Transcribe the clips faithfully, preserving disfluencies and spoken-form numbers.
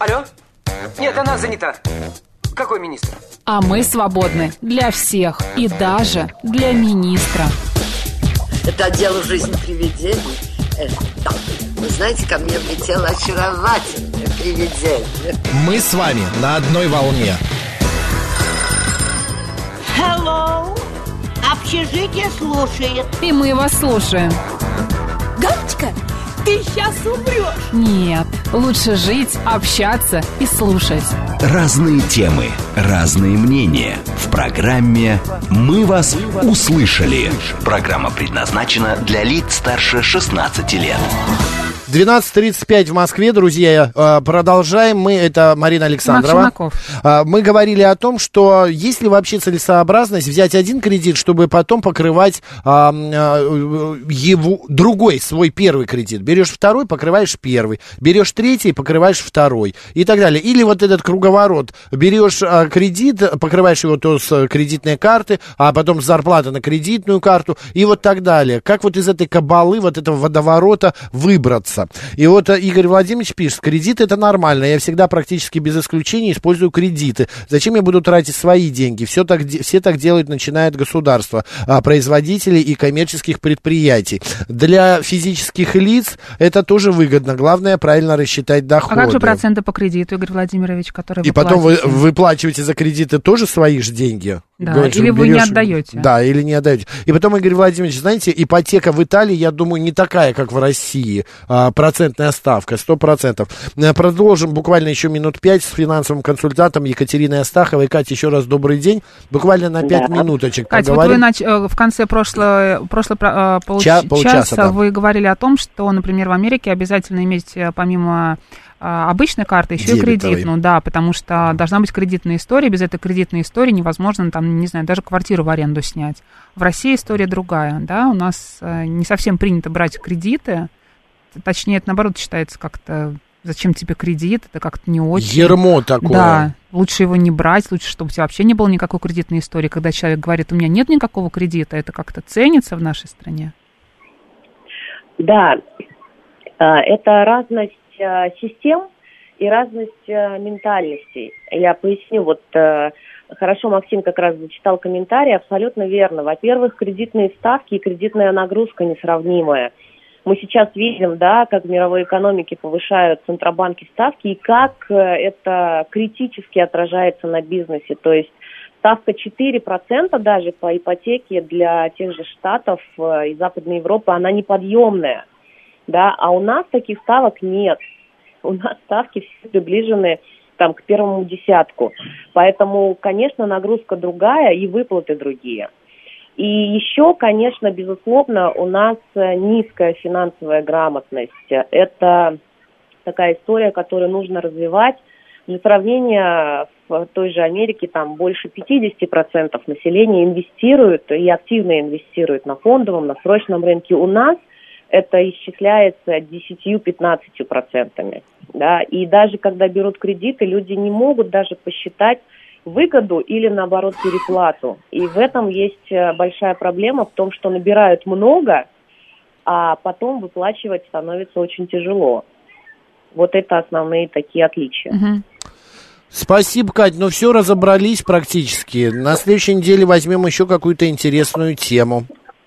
Алло? Нет, она занята. Какой министр? А мы свободны для всех и даже для министра. Это отдел «Жизнь привидений». Э, да. Вы знаете, ко мне влетело очаровательное привидение. Мы с вами на одной волне. Hello. Общежитие слушает. И мы вас слушаем. Галочка, ты сейчас умрешь. Нет, лучше жить, общаться и слушать. Разные темы, разные мнения. В программе «Мы вас услышали». Программа предназначена для лиц старше шестнадцати лет. двенадцать тридцать пять в Москве, друзья. Продолжаем мы. Это Марина Александрова. Мы говорили о том, что есть ли вообще целесообразность взять один кредит, чтобы потом покрывать а, его, другой, свой первый кредит. Берешь второй, покрываешь первый. Берешь третий, покрываешь второй. И так далее. Или вот этот круговорот. Берешь а, кредит, покрываешь его то с кредитной карты, а потом с зарплаты на кредитную карту. И вот так далее. Как вот из этой кабалы, вот этого водоворота выбраться? И вот Игорь Владимирович пишет: кредиты — это нормально, я всегда практически без исключения использую кредиты. Зачем я буду тратить свои деньги? Все так, все так делают, начиная от государства, производителей и коммерческих предприятий. Для физических лиц это тоже выгодно. Главное — правильно рассчитать доходы. А как же проценты по кредиту, Игорь Владимирович, которые вы И потом платите? вы выплачиваете за кредиты тоже свои же деньги? Да, Говоришь, или вы берешь, не отдаете. Да, или не отдаете. И потом, Игорь Владимирович, знаете, ипотека в Италии, я думаю, не такая, как в России. А, процентная ставка, сто процентов. Продолжим буквально еще минут пять с финансовым консультантом Екатериной Астаховой. Катя, еще раз добрый день. Буквально на пять да. минуточек Катя, поговорим. вот вы нач... в конце прошлого, прошлого получ... Ча... полчаса да. вы вы говорили о том, что, например, в Америке обязательно иметь помимо обычной карты еще Дебетовой. И кредитную, да, потому что должна быть кредитная история, без этой кредитной истории невозможно, там, не знаю, даже квартиру в аренду снять. В России история другая, да, у нас не совсем принято брать кредиты, точнее, это, наоборот, считается как-то, зачем тебе кредит, это как-то не очень. Ермо такое. Да, лучше его не брать, лучше, чтобы у тебя вообще не было никакой кредитной истории, когда человек говорит, у меня нет никакого кредита, это как-то ценится в нашей стране. Да, это разность систем и разность ментальностей. Я поясню, вот хорошо Максим как раз зачитал комментарий, абсолютно верно. Во-первых, кредитные ставки и кредитная нагрузка несравнимая. Мы сейчас видим, да, как в мировой экономике повышают центробанки ставки и как это критически отражается на бизнесе. То есть ставка четыре процента даже по ипотеке для тех же Штатов и Западной Европы, она неподъемная. Да, а у нас таких ставок нет. У нас ставки все приближены там, к первому десятку. Поэтому, конечно, нагрузка другая и выплаты другие. И еще, конечно, безусловно, у нас низкая финансовая грамотность. Это такая история, которую нужно развивать. Для сравнения, в той же Америке там больше пятьдесят процентов населения инвестируют и активно инвестируют на фондовом, на срочном рынке. У нас это исчисляется десять-пятнадцать процентами. Да? И даже когда берут кредиты, люди не могут даже посчитать выгоду или, наоборот, переплату. И в этом есть большая проблема в том, что набирают много, а потом выплачивать становится очень тяжело. Вот это основные такие отличия. Угу. Спасибо, Кать. Ну все, разобрались практически. На следующей неделе возьмем еще какую-то интересную тему.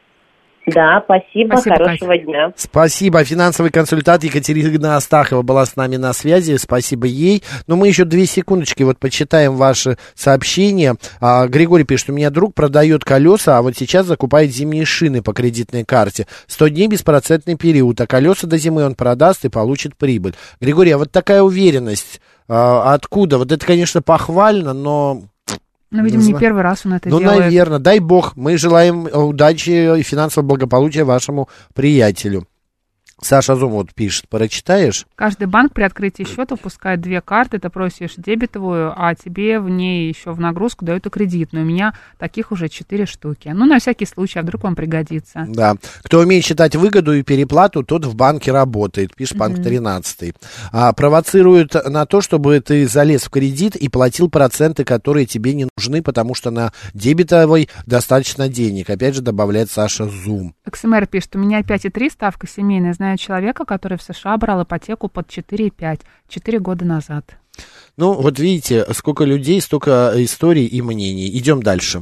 Да, спасибо, спасибо хорошего Катя. Дня. Спасибо. Финансовый консультант Екатерина Астахова была с нами на связи. Спасибо ей. Но мы еще две секундочки вот почитаем ваши сообщения. А, Григорий пишет: у меня друг продает колеса, а вот сейчас закупает зимние шины по кредитной карте. сто дней беспроцентный период, а колеса до зимы он продаст и получит прибыль. Григорий, а вот такая уверенность а, откуда? Вот это, конечно, похвально, но... Ну, видимо, не первый раз он это ну, делает. Ну, наверное. Дай бог. Мы желаем удачи и финансового благополучия вашему приятелю. Саша Зум вот пишет, прочитаешь? Каждый банк при открытии счета выпускает две карты, ты просишь дебетовую, а тебе в ней еще в нагрузку дают и кредитную. У меня таких уже четыре штуки. Ну, на всякий случай, а вдруг вам пригодится. Да. Кто умеет считать выгоду и переплату, тот в банке работает, пишет банк тринадцатый. А, провоцирует на то, чтобы ты залез в кредит и платил проценты, которые тебе не нужны, потому что на дебетовой достаточно денег. Опять же, добавляет Саша Зум. икс эм эр пишет, у меня пять и три ставка семейная. Знаю человека, который в США брал ипотеку под четыре и пять, четыре года назад. Ну, вот видите, сколько людей, столько историй и мнений. Идем дальше.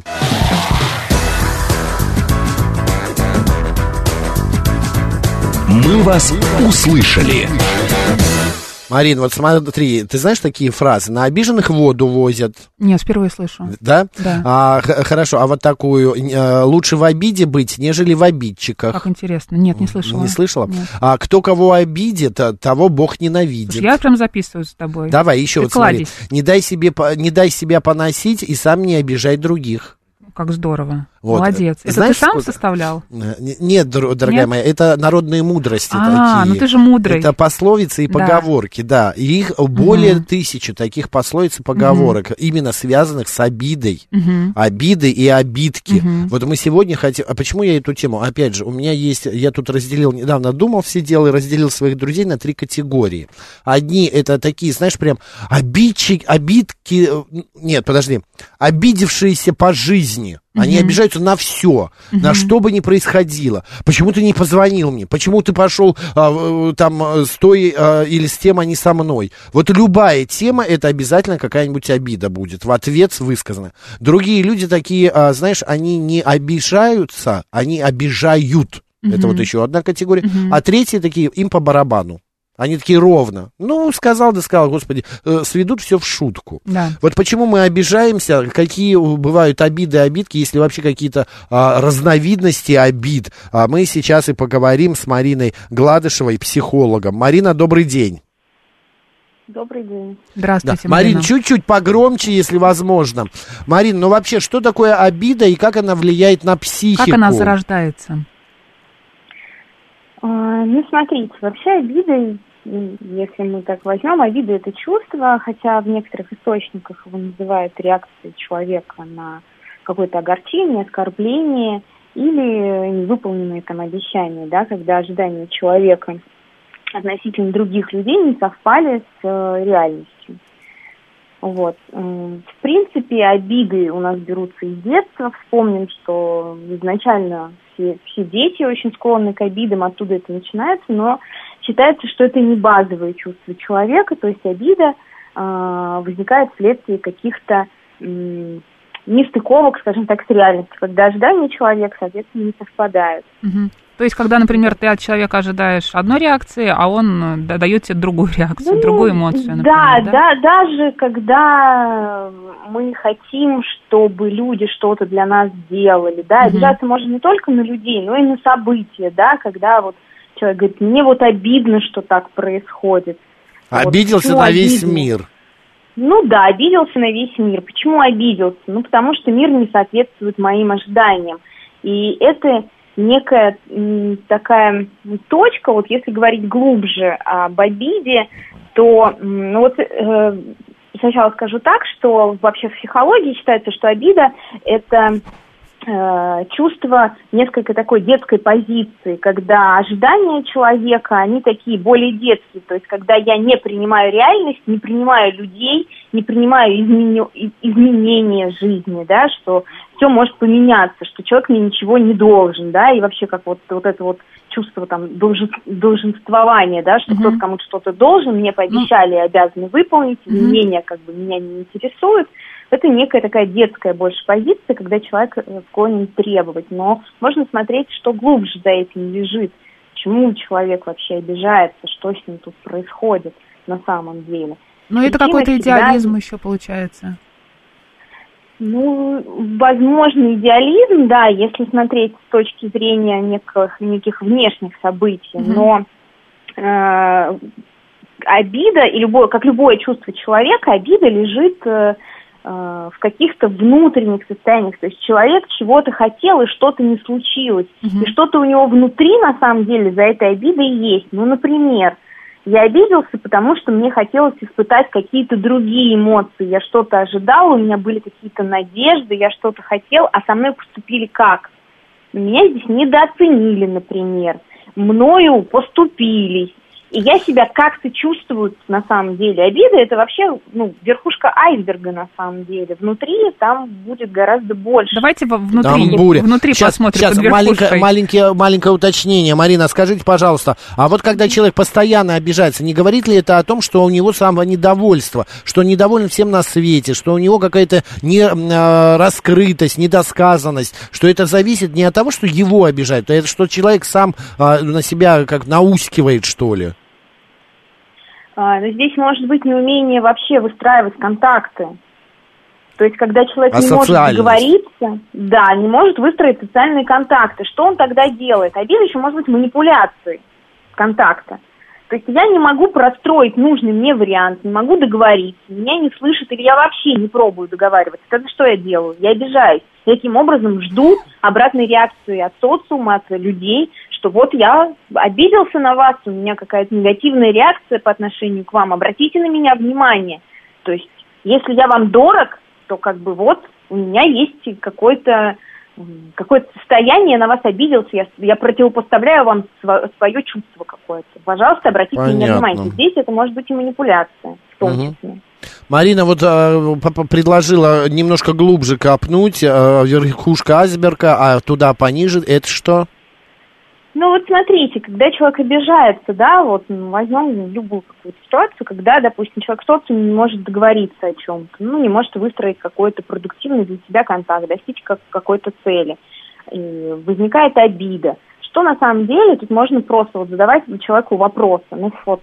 Мы вас услышали. Марин, вот смотри, ты знаешь такие фразы? На обиженных воду возят. Нет, впервые слышу. Да? Да. А, х- хорошо, а вот такую, э, лучше в обиде быть, нежели в обидчиках. Как интересно. Нет, не слышала. Не слышала? Нет. А кто кого обидит, того Бог ненавидит. Слушай, я прям записываю с тобой. Давай, еще Ты вот смотри. кладезь. Не дай, себе, по- не дай себя поносить и сам не обижай других. Как здорово. Вот. Молодец. Это Знаешь, ты сам сколько... составлял? Нет, дорогая Нет? моя, это народные мудрости А, такие. ну ты же мудрый. Это пословицы и Да. поговорки, да. И их более Угу. тысячи таких пословиц и поговорок, угу. именно связанных с обидой. Угу. Обиды и обидки. Угу. Вот мы сегодня хотим... А почему я эту тему? Опять же, у меня есть... Я тут разделил, недавно думал, все дела, и разделил своих друзей на три категории. Одни это такие, знаешь, прям обидчики, обидки... Нет, подожди. Обидевшиеся по жизни. Они mm-hmm. обижаются на все, mm-hmm. на что бы ни происходило. Почему ты не позвонил мне? Почему ты пошел а, там с той а, или с тем, а не со мной? Вот любая тема, это обязательно какая-нибудь обида будет. В ответ высказана. Другие люди такие, а, знаешь, они не обижаются, они обижают. Mm-hmm. Это вот еще одна категория. Mm-hmm. А третьи такие, им по барабану. Они такие ровно. Ну, сказал, да сказал, господи, э, сведут все в шутку. Да. Вот почему мы обижаемся, какие бывают обиды и обидки, если вообще какие-то а, разновидности обид. А мы сейчас и поговорим с Мариной Гладышевой, психологом. Марина, добрый день. Добрый день. Здравствуйте, да. Марина. Марин, чуть-чуть погромче, если возможно. Марин, ну вообще, что такое обида и как она влияет на психику? Как она зарождается? Ну, смотрите, вообще обида, если мы так возьмем, обида – это чувство, хотя в некоторых источниках его называют реакцией человека на какое-то огорчение, оскорбление или невыполненные там обещания, да, когда ожидания человека относительно других людей не совпали с э, реальностью. Вот. В принципе, обиды у нас берутся из детства. Вспомним, что изначально все, все дети очень склонны к обидам, оттуда это начинается, но считается, что это не базовые чувства человека, то есть обида э, возникает вследствие каких-то э, нестыковок, скажем так, с реальностью, когда ожидания человека, соответственно, не совпадают. Угу. То есть, когда, например, ты от человека ожидаешь одной реакции, а он дает тебе другую реакцию, ну, другую эмоцию, например, да, да? Да, даже когда мы хотим, чтобы люди что-то для нас делали, да, угу. обижаться можно не только на людей, но и на события, да, когда вот человек говорит, мне вот обидно, что так происходит. Обиделся вот, на весь обидно? Мир. Ну да, обиделся на весь мир. Почему обиделся? Ну, потому что мир не соответствует моим ожиданиям. И это некая м, такая точка, вот если говорить глубже об обиде, то, ну вот, э, сначала скажу так, что вообще в психологии считается, что обида – это э, чувство несколько такой детской позиции, когда ожидания человека, они такие более детские, то есть когда я не принимаю реальность, не принимаю людей, не принимаю измени- изменения жизни, да, что все может поменяться, что человек мне ничего не должен, да, и вообще как вот, вот это вот чувство там должен, долженствования, да, что uh-huh. кто-то кому-то что-то должен, мне пообещали и обязаны выполнить, изменения uh-huh. как бы меня не интересуют. Это некая такая детская больше позиция, когда человек склонен требовать, но можно смотреть, что глубже за этим лежит, почему человек вообще обижается, что с ним тут происходит на самом деле. Ну, это какой-то идеализм всегда... еще получается. Ну, возможно, идеализм, да, если смотреть с точки зрения неких, неких внешних событий, mm-hmm. но э, обида, и любое, как любое чувство человека, обида лежит э, э, в каких-то внутренних состояниях, то есть человек чего-то хотел, и что-то не случилось, mm-hmm. и что-то у него внутри, на самом деле, за этой обидой есть. Ну, например, я обиделся, потому что мне хотелось испытать какие-то другие эмоции. Я что-то ожидала, у меня были какие-то надежды, я что-то хотел, а со мной поступили как? Меня здесь недооценили, например. Мною поступились. И я себя как-то чувствую на самом деле. Обида — это вообще, ну, верхушка айсберга на самом деле. Внутри там будет гораздо больше. Давайте внутри, там буря. внутри сейчас, посмотрим сейчас под верхушкой. маленькое, маленькое, маленькое уточнение. Марина, скажите, пожалуйста, а вот когда человек постоянно обижается, не говорит ли это о том, что у него самонедовольство, что он недоволен всем на свете, что у него какая-то не, э, раскрытость, недосказанность, что это зависит не от того, что его обижают, а это что человек сам э, на себя как наускивает, что ли? А, но здесь может быть неумение вообще выстраивать контакты. То есть, когда человек а не может договориться, да, не может выстроить социальные контакты, что он тогда делает? Обида еще может быть манипуляцией контакта. То есть я не могу простроить нужный мне вариант, не могу договориться, меня не слышат, или я вообще не пробую договариваться. Тогда что я делаю? Я обижаюсь. Я таким образом жду обратной реакции от социума, от людей, что вот я обиделся на вас, у меня какая-то негативная реакция по отношению к вам, обратите на меня внимание. То есть, если я вам дорог, то как бы вот у меня есть какой-то, какое-то состояние, я на вас обиделся, я, я противопоставляю вам сво, свое чувство какое-то. Пожалуйста, обратите Понятно. на меня внимание. Здесь это может быть и манипуляция, в том числе. Угу. Марина вот э, предложила немножко глубже копнуть, э, верхушка айсберга, а туда пониже, это что? Ну вот смотрите, когда человек обижается, да, вот возьмем любую какую-то ситуацию, когда, допустим, человек с социумом не может договориться о чем-то, ну, не может выстроить какой-то продуктивный для себя контакт, достичь как, какой-то цели, и возникает обида. Что на самом деле, тут можно просто вот задавать человеку вопросы, ну вот,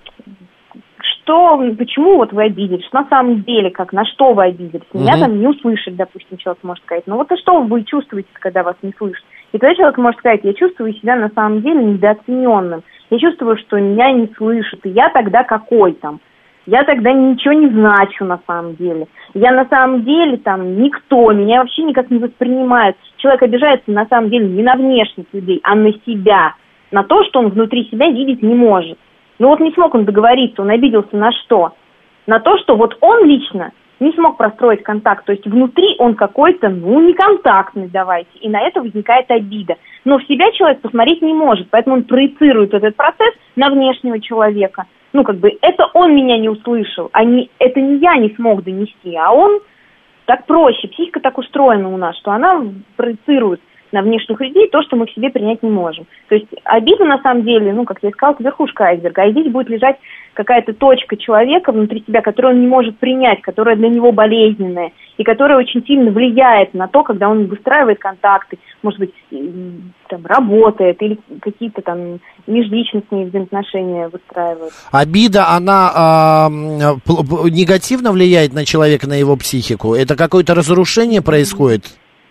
что, почему вот вы обиделись, что на самом деле, как, на что вы обиделись, меня mm-hmm. там не услышать, допустим, человек может сказать, ну вот и что вы чувствуете, когда вас не слышат? И тогда человек может сказать, я чувствую себя на самом деле недооцененным, я чувствую, что меня не слышат, и я тогда какой там? Я тогда ничего не значу на самом деле. Я на самом деле там никто, меня вообще никак не воспринимают. Человек обижается на самом деле не на внешних людей, а на себя, на то, что он внутри себя видеть не может. Ну вот не смог он договориться, он обиделся на что? На то, что вот он лично не смог простроить контакт, то есть внутри он какой-то, ну, неконтактный, давайте, и на это возникает обида. Но в себя человек посмотреть не может, поэтому он проецирует этот процесс на внешнего человека. Ну, как бы, это он меня не услышал, а не, это не я не смог донести, а он так проще. Психика так устроена у нас, что она проецирует на внешних людей то, что мы в себе принять не можем. То есть обида, на самом деле, ну, как я сказала, это верхушка айсберга, а здесь будет лежать какая-то точка человека внутри себя, которую он не может принять, которая для него болезненная, и которая очень сильно влияет на то, когда он выстраивает контакты, может быть, там, работает, или какие-то там межличностные взаимоотношения выстраивает. Обида, она э, негативно влияет на человека, на его психику? Это какое-то разрушение происходит?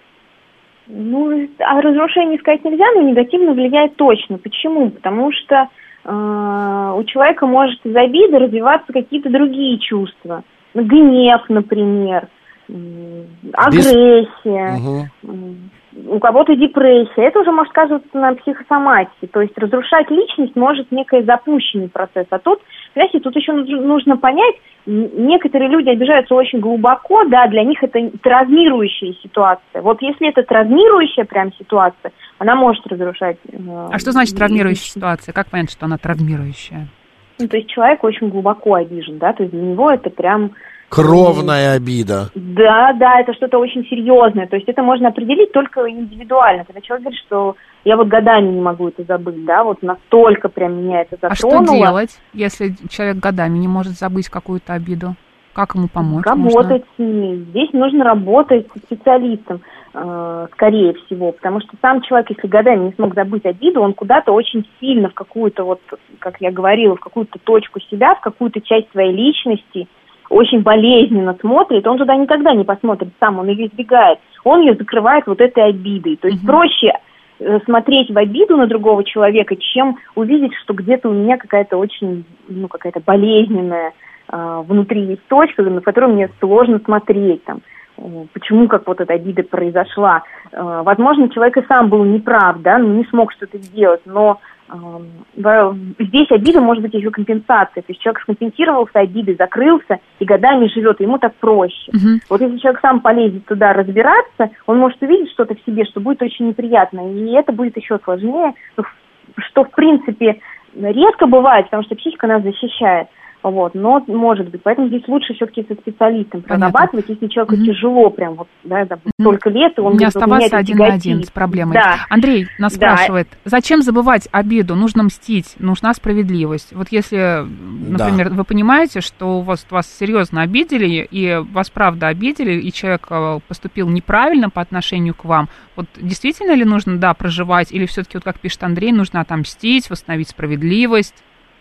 Ну, о разрушении сказать нельзя, но негативно влияет точно. Почему? Потому что э, у человека может из обиды развиваться какие-то другие чувства. Гнев, например, э, агрессия, Без... у кого-то депрессия. Это уже может сказываться на психосоматике. То есть разрушать личность может некий запущенный процесс. А тут, знаете, тут еще нужно понять, некоторые люди обижаются очень глубоко, да, для них это травмирующая ситуация. Вот если это травмирующая прям ситуация, она может разрушать. Э, а что значит травмирующая ситуация? Как понять, что она травмирующая? Ну, то есть человек очень глубоко обижен, да, то есть для него это прям... Кровная обида. Да, да, это что-то очень серьезное. То есть это можно определить только индивидуально. Когда человек говорит, что я вот годами не могу это забыть, да, вот настолько прям меня это затронуло. А что делать, если человек годами не может забыть какую-то обиду? Как ему помочь? Работать с ней. Здесь нужно работать с специалистом, э, скорее всего, потому что сам человек, если годами не смог забыть обиду, он куда-то очень сильно в какую-то, вот, как я говорила, в какую-то точку себя, в какую-то часть своей личности очень болезненно смотрит, он туда никогда не посмотрит сам, он ее избегает, он ее закрывает вот этой обидой. То есть mm-hmm. проще смотреть в обиду на другого человека, чем увидеть, что где-то у меня какая-то очень, ну, какая-то болезненная э, внутри есть точка, на которую мне сложно смотреть, там, э, почему как вот эта обида произошла. Э, возможно, человек и сам был неправ, да, не смог что-то сделать, но здесь обида может быть еще компенсацией. То есть человек скомпенсировался обидой, закрылся и годами живет, и ему так проще. Uh-huh. Вот если человек сам полезет туда разбираться, он может увидеть что-то в себе, что будет очень неприятно. И это будет еще сложнее, что в принципе редко бывает, потому что психика нас защищает. Вот, но может быть. Поэтому здесь лучше все-таки со специалистом прорабатывать, если человеку mm-hmm. тяжело, прям вот, да, там, mm-hmm. столько лет, и он... Не оставаться один на один с проблемой. Да. Андрей нас да. спрашивает, зачем забывать обиду? Нужно мстить, нужна справедливость. Вот если, например, да. вы понимаете, что у вас, вас серьезно обидели, и вас правда обидели, и человек поступил неправильно по отношению к вам, вот действительно ли нужно, да, проживать, или все-таки, вот как пишет Андрей, нужно отомстить, восстановить справедливость?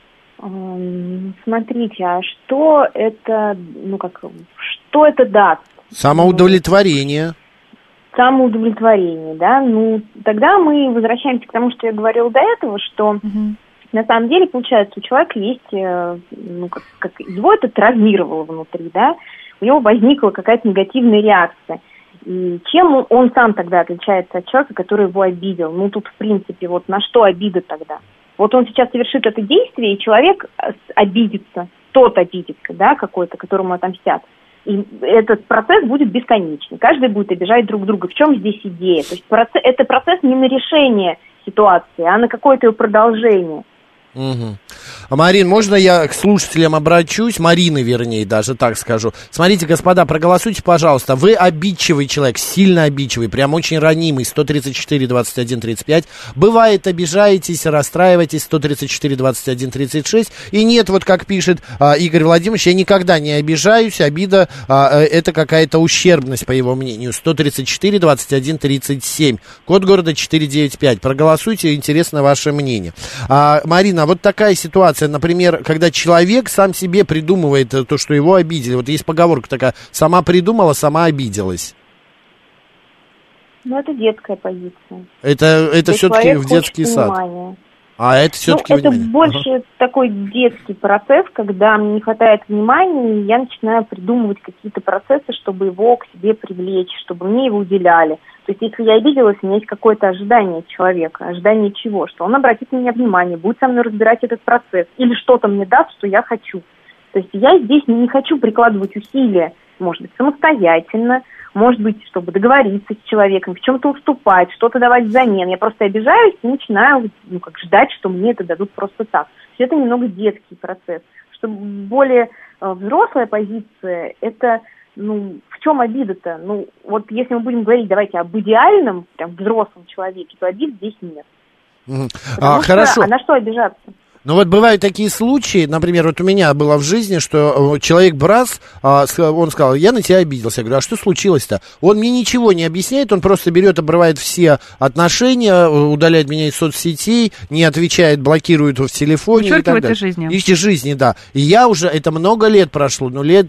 Смотрите, а что это, ну как, что это даст? Самоудовлетворение. Самоудовлетворение, да. Ну, тогда мы возвращаемся к тому, что я говорила до этого, что угу. на самом деле, получается, у человека есть, ну, как, как его это травмировало внутри, да, у него возникла какая-то негативная реакция. И чем он сам тогда отличается от человека, который его обидел? Ну, тут, в принципе, вот на что обида тогда? Вот он сейчас совершит это действие, и человек обидится, тот обидится, да, какой-то, которому отомстят. И этот процесс будет бесконечный. Каждый будет обижать друг друга. В чем здесь идея? То есть процесс, это процесс не на решение ситуации, а на какое-то ее продолжение. Угу. Марин, можно я к слушателям обращусь? Марины, вернее, даже так скажу. Смотрите, господа, проголосуйте, пожалуйста. Вы обидчивый человек, сильно обидчивый, прям очень ранимый. сто тридцать четыре двадцать один тридцать пять. Бывает, обижаетесь, расстраиваетесь. сто тридцать четыре двадцать один тридцать шесть. И нет, вот как пишет а, Игорь Владимирович, я никогда не обижаюсь. Обида а, это какая-то ущербность, по его мнению. сто тридцать четыре двадцать один тридцать семь. Код города четыреста девяносто пять. Проголосуйте, интересно ваше мнение. А, Марина, вот такая ситуация, например, когда человек сам себе придумывает то, что его обидели. Вот есть поговорка такая: сама придумала, сама обиделась. Ну, это детская позиция. Это, это все-таки в детский сад. Внимания. А это все-таки ну, это внимание. больше ага. такой детский процесс, когда мне не хватает внимания, и я начинаю придумывать какие-то процессы, чтобы его к себе привлечь, чтобы мне его уделяли. То есть, если я обиделась, у меня есть какое-то ожидание от человека. Ожидание чего? Что он обратит на меня внимание, будет со мной разбирать этот процесс, или что-то мне даст, что я хочу. То есть, я здесь не хочу прикладывать усилия, может быть, самостоятельно, может быть, чтобы договориться с человеком, в чем-то уступать, что-то давать взамен. Я просто обижаюсь и начинаю, ну, как ждать, что мне это дадут просто так. То есть, это немного детский процесс. Что более э, взрослая позиция, это... Ну, в чем обида-то? Ну, вот если мы будем говорить, давайте, об идеальном, прям взрослом человеке, то обид здесь нет. Mm-hmm. А, хорошо. А на что обижаться? Ну вот бывают такие случаи, например, вот у меня было в жизни, что человек брас, он сказал, я на тебя обиделся. Я говорю, а что случилось-то? Он мне ничего не объясняет, он просто берет, обрывает все отношения, удаляет меня из соцсетей, не отвечает, блокирует в телефоне. Вычеркивает из жизни. Из жизни, да. И я уже, это много лет прошло, ну лет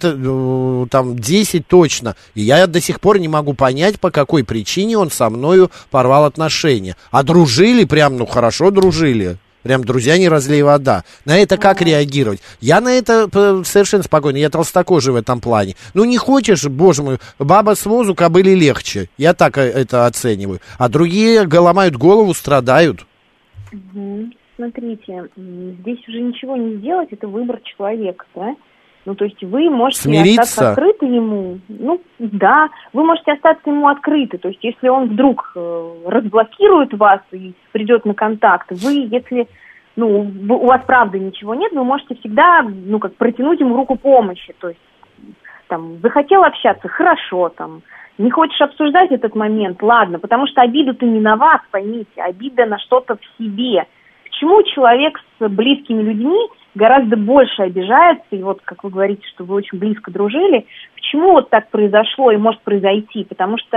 там десять точно, и я до сих пор не могу понять, по какой причине он со мною порвал отношения. А дружили прям, ну хорошо дружили. Прям друзья не разлей вода. На это как mm-hmm. реагировать? Я на это совершенно спокойно. Я толстокожий в этом плане. Ну, не хочешь, боже мой, баба с возу, кобыле легче. Я так это оцениваю. А другие ломают голову, страдают. Mm-hmm. Смотрите, здесь уже ничего не сделать. Это выбор человека, да? Ну, то есть вы можете Смириться. остаться открыты ему. Ну, да, вы можете остаться ему открыты. То есть если он вдруг э, разблокирует вас и придет на контакт, вы, если, ну, у вас правда ничего нет, вы можете всегда, ну, как протянуть ему руку помощи. То есть, там, захотел общаться, хорошо, там, не хочешь обсуждать этот момент, ладно, потому что обида-то не на вас, поймите, обида на что-то в себе. Почему человек с близкими людьми гораздо больше обижается, и вот, как вы говорите, что вы очень близко дружили, почему вот так произошло и может произойти? Потому что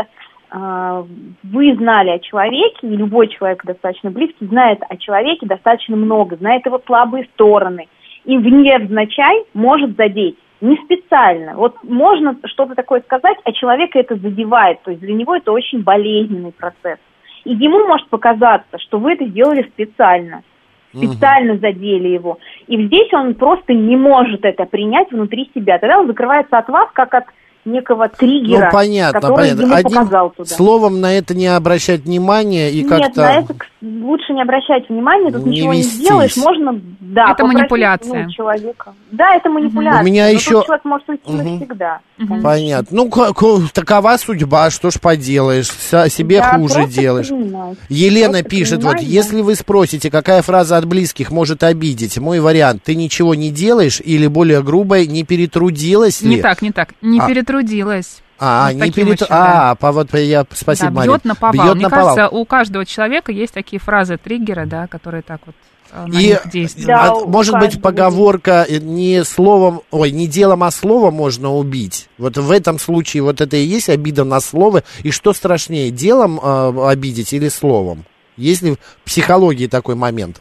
э, вы знали о человеке, и любой человек достаточно близкий знает о человеке достаточно много, знает его слабые стороны, и невзначай может задеть, не специально. Вот можно что-то такое сказать, а человека это задевает, то есть для него это очень болезненный процесс. И ему может показаться, что вы это сделали специально. Специально задели его. И здесь он просто не может это принять внутри себя. Тогда он закрывается от вас, как от некого триггера, ну, понятно, который понятно. ему Одним показал туда. Словом на это не обращать внимания и Нет, как-то... на это лучше не обращать внимания, тут не ничего вестись. не сделаешь, можно, да, это манипуляция. Ну, человека. Да, это манипуляция, У меня но еще... тут человек может уйти угу. навсегда. Угу. Понятно. Ну, как, такова судьба, что ж поделаешь, себе да, хуже делаешь. Принимать. Елена просто пишет, вот, да. если вы спросите, какая фраза от близких может обидеть, мой вариант, ты ничего не делаешь, или более грубая, не перетрудилась ли? Не так, не так, не а. перетрудилась. А, вот не перет... еще, а, да. по, вот я, спасибо, да, Марин. бьет на повал. Бьет Мне на кажется, повал. у каждого человека есть такие фразы триггеры, да, которые так вот на И, них действуют. Да, а, может быть, поговорка не словом, ой, не делом, а словом можно убить. Вот в этом случае вот это и есть обида на слово. И что страшнее, делом э, обидеть или словом? Есть ли в психологии такой момент?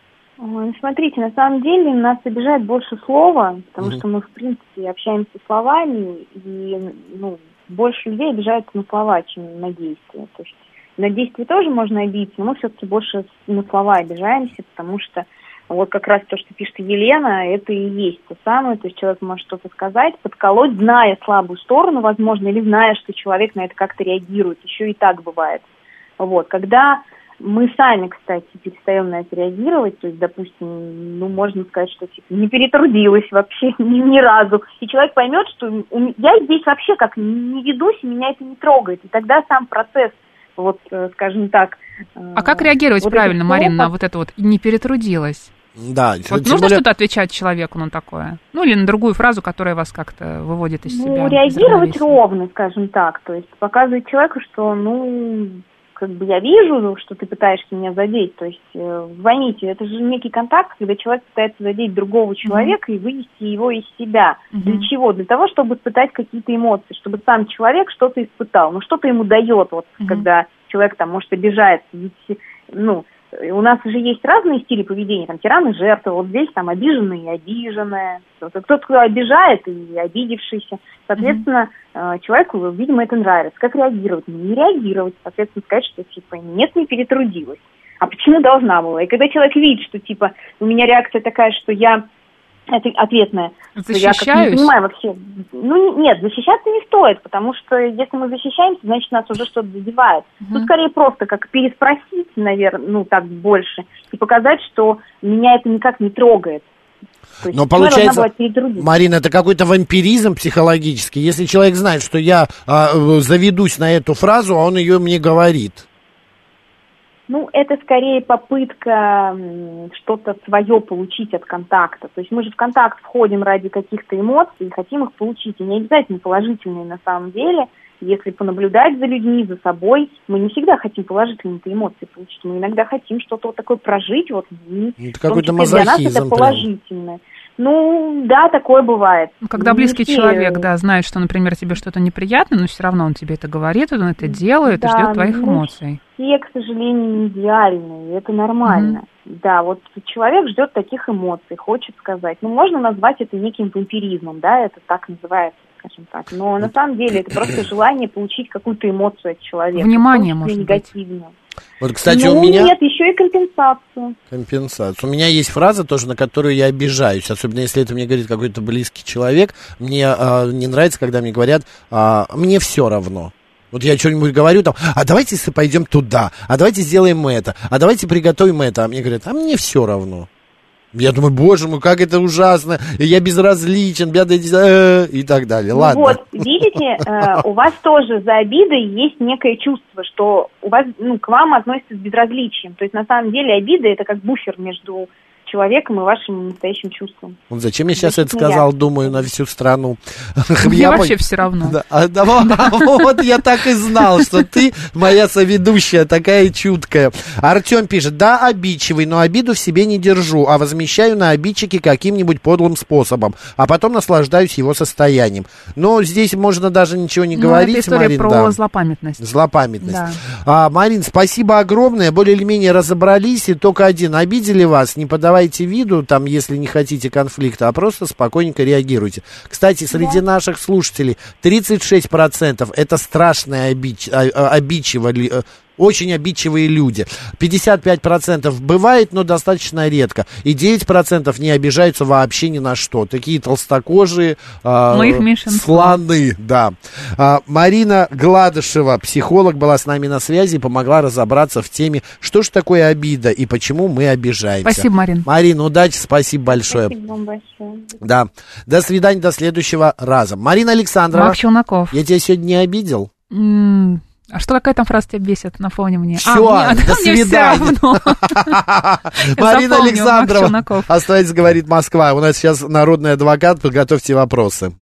Ой, смотрите, на самом деле нас обижает больше слова, потому mm-hmm. что мы, в принципе, общаемся словами, и ну, больше людей обижаются на слова, чем на действия. То есть на действия тоже можно обидеться, но мы все-таки больше на слова обижаемся, потому что вот как раз то, что пишет Елена, это и есть то самое, то есть человек может что-то сказать, подколоть, зная слабую сторону, возможно, или зная, что человек на это как-то реагирует, еще и так бывает. Вот, когда мы сами, кстати, перестаем на это реагировать, то есть, допустим, ну, можно сказать, что типа, не перетрудилась вообще ни, ни разу, и человек поймет, что у, я здесь вообще как не ведусь, и меня это не трогает, и тогда сам процесс, вот, скажем так... А как реагировать вот правильно, Марина, на вот это вот «не перетрудилась»? Да, вот нужно более... что-то отвечать человеку на такое? Ну, или на другую фразу, которая вас как-то выводит из ну, себя? Ну, реагировать ровно, скажем так, то есть показывать человеку, что, ну... как бы я вижу, что ты пытаешься меня задеть, то есть э, звоните, это же некий контакт, когда человек пытается задеть другого человека mm-hmm. и вывести его из себя. Mm-hmm. Для чего? Для того, чтобы испытать какие-то эмоции, чтобы сам человек что-то испытал. Ну, что-то ему дает, вот, mm-hmm. когда человек там, может, обижается. Ведь, ну, у нас же есть разные стили поведения, там, тиран и жертва, вот здесь там обиженный и обиженная. Кто-то, кто обижает и обидевшийся. Соответственно, mm-hmm. человеку, видимо, это нравится. Как реагировать? Не реагировать. Соответственно, сказать, что, типа, нет, не перетрудилась. А почему должна была? И когда человек видит, что, типа, у меня реакция такая, что я... Это ответная. Защищаюсь? Я как не понимаю вообще. Ну, нет, защищаться не стоит, потому что если мы защищаемся, значит, нас уже что-то задевает. Uh-huh. Тут скорее просто как переспросить, наверное, ну, так больше, и показать, что меня это никак не трогает. Но получается, Марина, это какой-то вампиризм психологический. Если человек знает, что я а, заведусь на эту фразу, а он ее мне говорит. Ну, это скорее попытка что-то свое получить от контакта. То есть мы же в контакт входим ради каких-то эмоций и хотим их получить. И не обязательно положительные на самом деле. Если понаблюдать за людьми, за собой, мы не всегда хотим положительные эмоции получить. Мы иногда хотим что-то вот такое прожить. Вот, это какой-то мазохизм. Для нас это положительное. Ну, да, такое бывает. Когда близкий все... человек, да, знает, что, например, тебе что-то неприятно, но все равно он тебе это говорит, он это делает да, и ждет твоих ну, эмоций. Все, к сожалению, не идеальны, это нормально. Mm-hmm. Да, вот человек ждет таких эмоций, хочет сказать. Ну, можно назвать это неким вампиризмом, да, это так называется, скажем так. Но на самом деле это просто желание получить какую-то эмоцию от человека. Внимание, может негативную. быть. Вот, кстати, ну, у меня... нет, еще и компенсацию. Компенсацию. У меня есть фраза тоже, на которую я обижаюсь, особенно если это мне говорит какой-то близкий человек. Мне э, не нравится, когда мне говорят, э, мне все равно. Вот я что-нибудь говорю там, а давайте если пойдем туда, а давайте сделаем это, а давайте приготовим это. А мне говорят, а мне все равно. Я думаю, боже мой, как это ужасно, я безразличен, и так далее. Ладно. Вот, видите, у вас тоже за обидой есть некое чувство, что у вас, ну, к вам относятся с безразличием. То есть, на самом деле, обида – это как буфер между человеком и вашим настоящим чувством. Вот зачем я сейчас это сказал, я. думаю, на всю страну. Мне вообще все равно. Да, а, да, вот я так и знал, что ты моя соведущая, такая чуткая. Артем пишет, да, обидчивый, но обиду в себе не держу, а возмещаю на обидчике каким-нибудь подлым способом, а потом наслаждаюсь его состоянием. Но здесь можно даже ничего не ну, говорить, это история Марин. про да. злопамятность. Злопамятность. Да. А, Марин, спасибо огромное, более или менее разобрались, и только один, обидели вас, не подавайте виду, там, если не хотите конфликта, а просто спокойненько реагируйте. Кстати, среди да. наших слушателей тридцать шесть процентов это страшное обидч... обидчиво, Очень обидчивые люди. пятьдесят пять процентов бывает, но достаточно редко. И девять процентов не обижаются вообще ни на что. Такие толстокожие, э, слоны. Да. А, Марина Гладышева, психолог, была с нами на связи и помогла разобраться в теме, что же такое обида и почему мы обижаемся. Спасибо, Марин. Марина, удачи, спасибо большое. Спасибо вам большое. Да. До свидания, до следующего раза. Марина Александрова. Марк Челноков. Я тебя сегодня не обидел? М- А что, какая там фраза тебя бесит? Напомни мне. Все, а, мне, до свидания. Марина Александрова. Оставайтесь, говорит Москва. У нас сейчас народный адвокат. Подготовьте вопросы.